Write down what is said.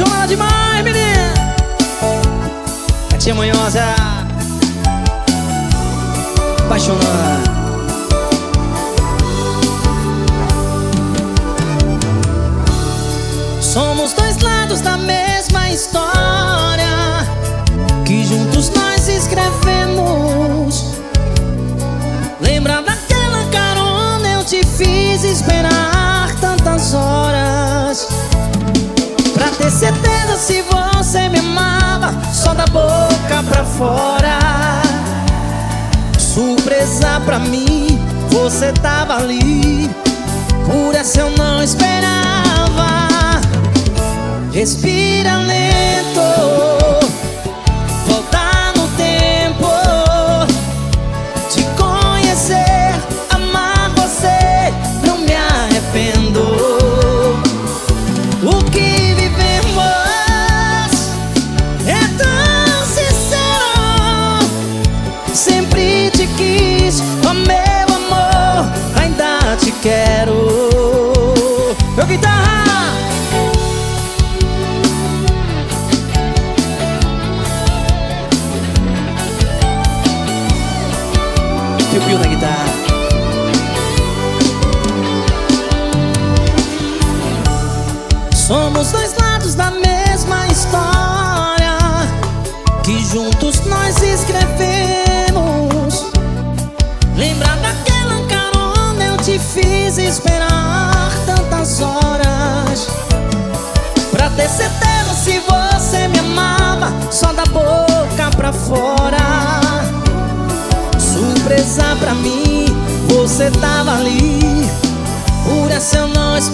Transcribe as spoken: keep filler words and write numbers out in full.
apaixonada demais, menina. Tia Manhosa, apaixonada. Somos dois lados da mesma história que juntos nós escrevemos. Lembra daquela carona eu te fiz esperar tantas horas pra ter certeza se você me amava só da boca pra fora. Surpresa pra mim, você tava ali, por essa eu não esperava. Respira lento, voltar no tempo, te conhecer, amar você, não me arrependo. O que vivemos é tão sincero, sempre te quis, oh meu amor, ainda te quero. Meu guitarra! Piu-piu na guitarra. Somos dois lados da mesma história que juntos nós escrevemos. Lembra daquela carona eu te fiz esperar tantas horas pra ter certeza se você me amava só da boca pra fora. Surpresa pra mim, você tava ali, por essa eu não esperava.